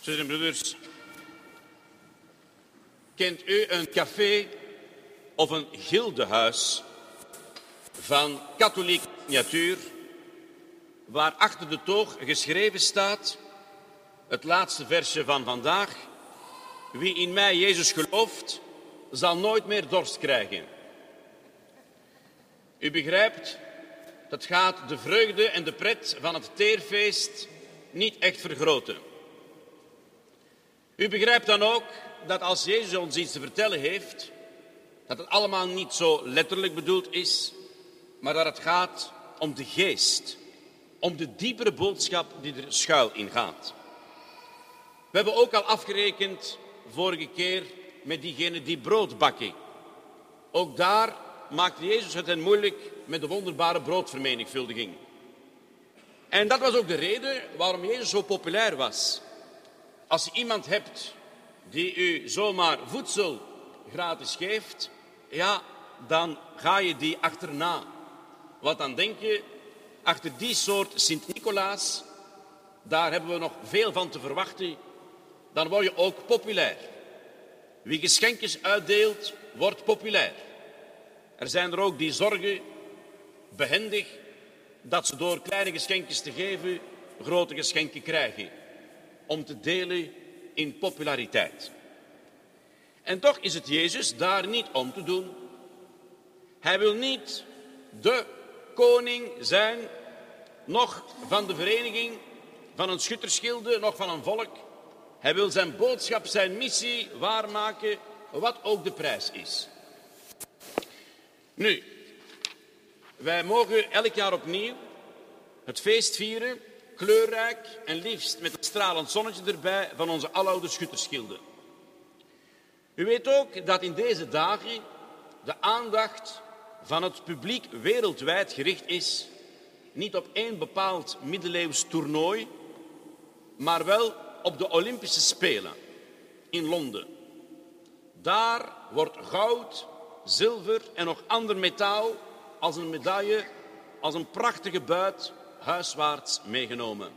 Zusters en broeders, kent u een café of een gildehuis van katholieke signatuur, waar achter de toog geschreven staat, het laatste versje van vandaag: wie in mij Jezus gelooft, zal nooit meer dorst krijgen. U begrijpt, dat gaat de vreugde en de pret van het teerfeest niet echt vergroten. U begrijpt dan ook dat als Jezus ons iets te vertellen heeft, dat het allemaal niet zo letterlijk bedoeld is, maar dat het gaat om de geest, om de diepere boodschap die er schuil in gaat. We hebben ook al afgerekend vorige keer met diegenen die brood bakken. Ook daar maakte Jezus het hen moeilijk met de wonderbare broodvermenigvuldiging. En dat was ook de reden waarom Jezus zo populair was. Als je iemand hebt die u zomaar voedsel gratis geeft, ja, dan ga je die achterna. Want dan denk je, achter die soort Sint-Nicolaas, daar hebben we nog veel van te verwachten. Dan word je ook populair. Wie geschenkjes uitdeelt, wordt populair. Er zijn er ook die zorgen, behendig, dat ze door kleine geschenkjes te geven, grote geschenken krijgen. Om te delen in populariteit. En toch is het Jezus daar niet om te doen. Hij wil niet de koning zijn, nog van de vereniging, van een schuttersgilde, nog van een volk. Hij wil zijn boodschap, zijn missie waarmaken, wat ook de prijs is. Nu, wij mogen elk jaar opnieuw het feest vieren, kleurrijk en liefst met een stralend zonnetje erbij, van onze aloude schuttersgilde. U weet ook dat in deze dagen de aandacht van het publiek wereldwijd gericht is, niet op één bepaald middeleeuws toernooi, maar wel op de Olympische Spelen in Londen. Daar wordt goud, zilver en nog ander metaal als een medaille, als een prachtige buit huiswaarts meegenomen.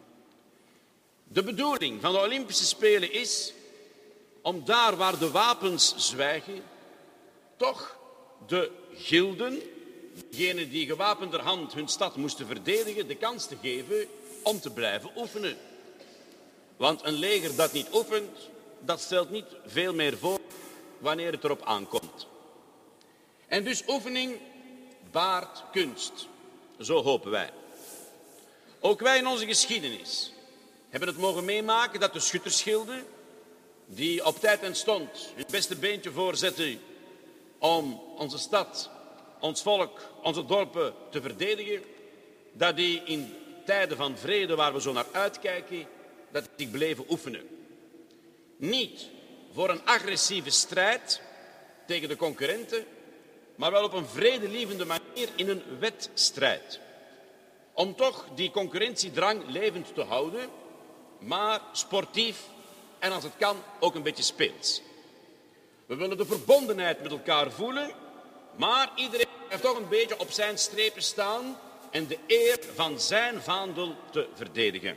De bedoeling van de Olympische Spelen is om daar waar de wapens zwijgen, toch de gilden, diegenen die gewapenderhand hun stad moesten verdedigen, de kans te geven om te blijven oefenen. Want een leger dat niet oefent, dat stelt niet veel meer voor wanneer het erop aankomt. En dus oefening baart kunst, zo hopen wij. Ook wij in onze geschiedenis hebben het mogen meemaken dat de schuttersgilden, die op tijd en stond hun beste beentje voorzetten om onze stad, ons volk, onze dorpen te verdedigen, dat die in tijden van vrede waar we zo naar uitkijken, dat die bleven oefenen. Niet voor een agressieve strijd tegen de concurrenten, maar wel op een vredelievende manier in een wedstrijd. Om toch die concurrentiedrang levend te houden, maar sportief en als het kan ook een beetje speels. We willen de verbondenheid met elkaar voelen, maar iedereen heeft toch een beetje op zijn strepen staan en de eer van zijn vaandel te verdedigen.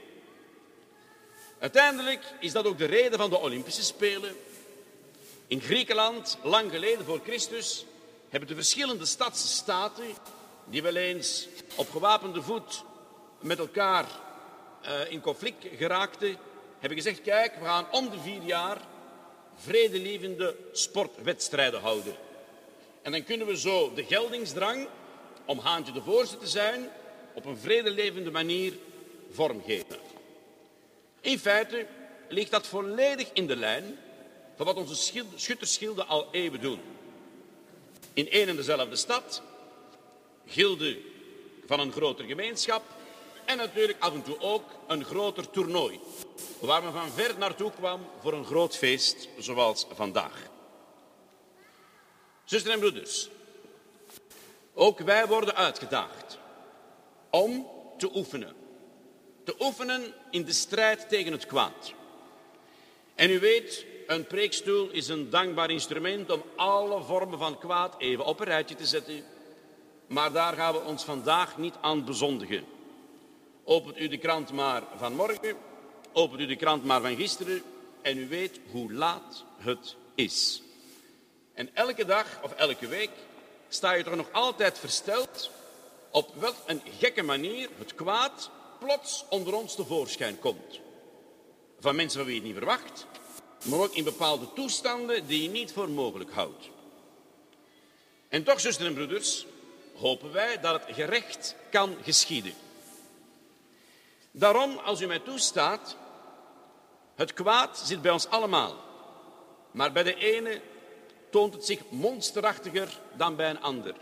Uiteindelijk is dat ook de reden van de Olympische Spelen. In Griekenland, lang geleden voor Christus, hebben de verschillende stadsstaten, die wel eens op gewapende voet met elkaar in conflict geraakten, hebben gezegd, kijk, we gaan om de 4 jaar vredelievende sportwedstrijden houden. En dan kunnen we zo de geldingsdrang, om haantje de voorste te zijn, op een vredelevende manier vormgeven. In feite ligt dat volledig in de lijn van wat onze schuttersgilden al eeuwen doen. In één en dezelfde stad, gilden van een grotere gemeenschap en natuurlijk af en toe ook een groter toernooi, waar men van ver naartoe kwam voor een groot feest zoals vandaag. Zusters en broeders, ook wij worden uitgedaagd om te oefenen. Te oefenen in de strijd tegen het kwaad. En u weet, een preekstoel is een dankbaar instrument om alle vormen van kwaad even op een rijtje te zetten. Maar daar gaan we ons vandaag niet aan bezondigen. Opent u de krant maar vanmorgen Opent u de krant maar van gisteren en u weet hoe laat het is. En elke dag of elke week sta je toch nog altijd versteld op welk een gekke manier het kwaad plots onder ons tevoorschijn komt. Van mensen van wie je het niet verwacht, maar ook in bepaalde toestanden die je niet voor mogelijk houdt. En toch, zusters en broeders, hopen wij dat het gerecht kan geschieden. Daarom, als u mij toestaat, het kwaad zit bij ons allemaal. Maar bij de ene toont het zich monsterachtiger dan bij een ander.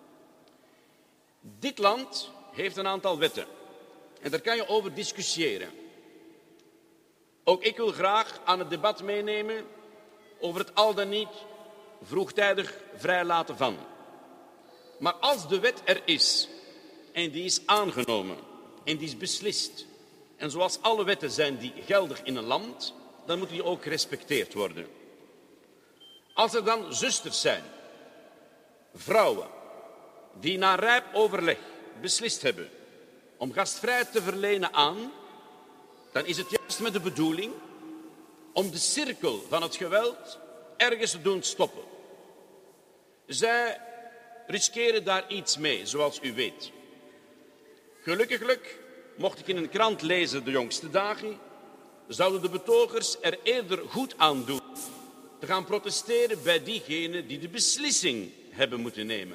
Dit land heeft een aantal wetten. En daar kan je over discussiëren. Ook ik wil graag aan het debat meenemen over het al dan niet vroegtijdig vrijlaten van. Maar als de wet er is en die is aangenomen en die is beslist, en zoals alle wetten zijn die geldig in een land, dan moet die ook gerespecteerd worden. Als er dan zusters zijn, vrouwen, die na rijp overleg beslist hebben om gastvrijheid te verlenen aan, dan is het juist met de bedoeling om de cirkel van het geweld ergens te doen stoppen. Zij riskeren daar iets mee, zoals u weet. Gelukkiglijk mocht ik in een krant lezen de jongste dagen, zouden de betogers er eerder goed aan doen te gaan protesteren bij diegenen die de beslissing hebben moeten nemen.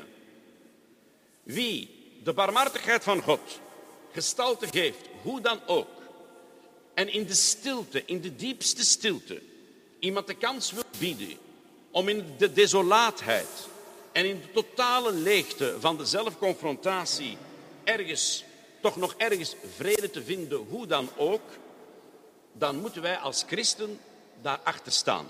Wie de barmhartigheid van God gestalte geeft, hoe dan ook, en in de stilte, in de diepste stilte, iemand de kans wil bieden om in de desolaatheid en in de totale leegte van de zelfconfrontatie toch nog ergens vrede te vinden, hoe dan ook, dan moeten wij als christen daarachter staan.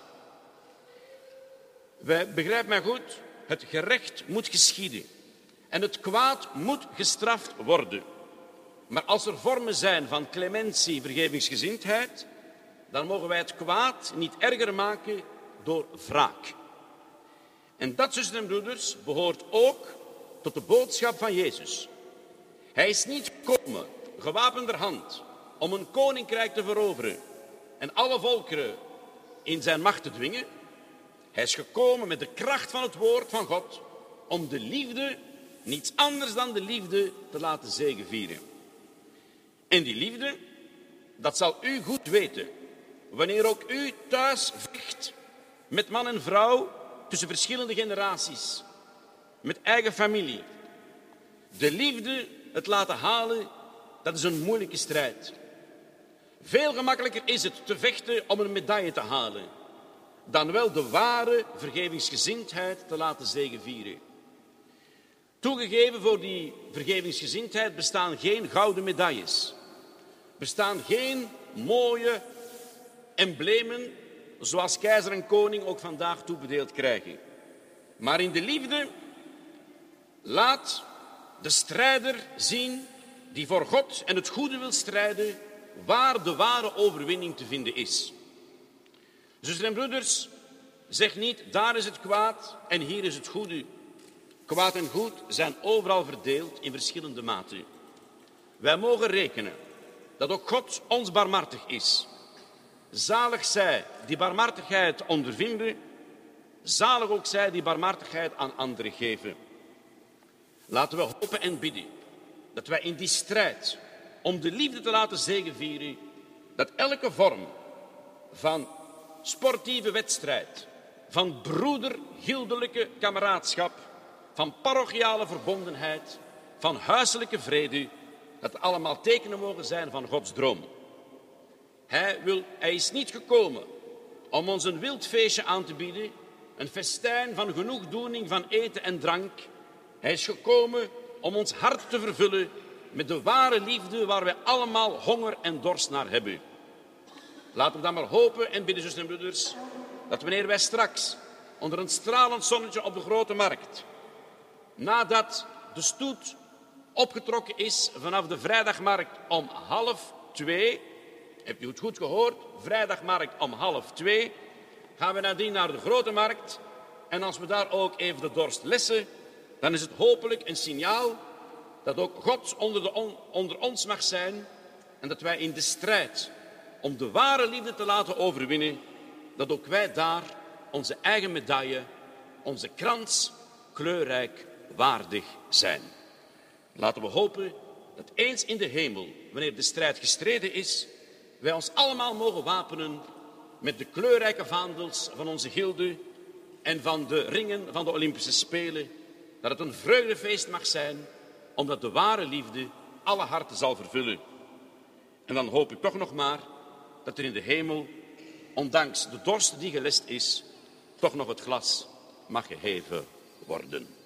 Begrijp mij goed, het gerecht moet geschieden en het kwaad moet gestraft worden. Maar als er vormen zijn van clementie, vergevingsgezindheid, dan mogen wij het kwaad niet erger maken door wraak. En dat, zusters en broeders, behoort ook tot de boodschap van Jezus. Hij is niet gekomen, gewapenderhand, om een koninkrijk te veroveren en alle volkeren in zijn macht te dwingen. Hij is gekomen met de kracht van het woord van God om de liefde, niets anders dan de liefde, te laten zegevieren. En die liefde, dat zal u goed weten, wanneer ook u thuis vecht met man en vrouw tussen verschillende generaties, met eigen familie. De liefde, het laten halen, dat is een moeilijke strijd. Veel gemakkelijker is het te vechten om een medaille te halen, dan wel de ware vergevingsgezindheid te laten zegevieren. Toegegeven, voor die vergevingsgezindheid bestaan geen gouden medailles. Bestaan geen mooie emblemen zoals keizer en koning ook vandaag toebedeeld krijgen. Maar in de liefde laat de strijder zien die voor God en het goede wil strijden, waar de ware overwinning te vinden is. Zusters en broeders, zeg niet, daar is het kwaad en hier is het goede. Kwaad en goed zijn overal verdeeld in verschillende maten. Wij mogen rekenen dat ook God ons barmhartig is. Zalig zij die barmhartigheid ondervinden, zalig ook zij die barmhartigheid aan anderen geven. Laten we hopen en bidden dat wij in die strijd om de liefde te laten zegevieren, dat elke vorm van sportieve wedstrijd, van broedergildelijke kameraadschap, van parochiale verbondenheid, van huiselijke vrede, dat het allemaal tekenen mogen zijn van Gods droom. Hij is niet gekomen om ons een wild feestje aan te bieden, een festijn van genoegdoening van eten en drank. Hij is gekomen om ons hart te vervullen met de ware liefde waar wij allemaal honger en dorst naar hebben. Laten we dan maar hopen en bidden, zusters en broeders, dat wanneer wij straks onder een stralend zonnetje op de Grote Markt, nadat de stoet opgetrokken is vanaf de vrijdagmarkt om 1:30, heb je het goed gehoord, vrijdagmarkt om 1:30, gaan we nadien naar de Grote Markt. En als we daar ook even de dorst lessen, dan is het hopelijk een signaal dat ook God onder ons mag zijn en dat wij in de strijd om de ware liefde te laten overwinnen, dat ook wij daar onze eigen medaille, onze krans, kleurrijk waardig zijn. Laten we hopen dat eens in de hemel, wanneer de strijd gestreden is, wij ons allemaal mogen wapenen met de kleurrijke vaandels van onze gilde en van de ringen van de Olympische Spelen, dat het een vreugdefeest mag zijn, omdat de ware liefde alle harten zal vervullen. En dan hoop ik toch nog maar dat er in de hemel, ondanks de dorst die gelest is, toch nog het glas mag geheven worden.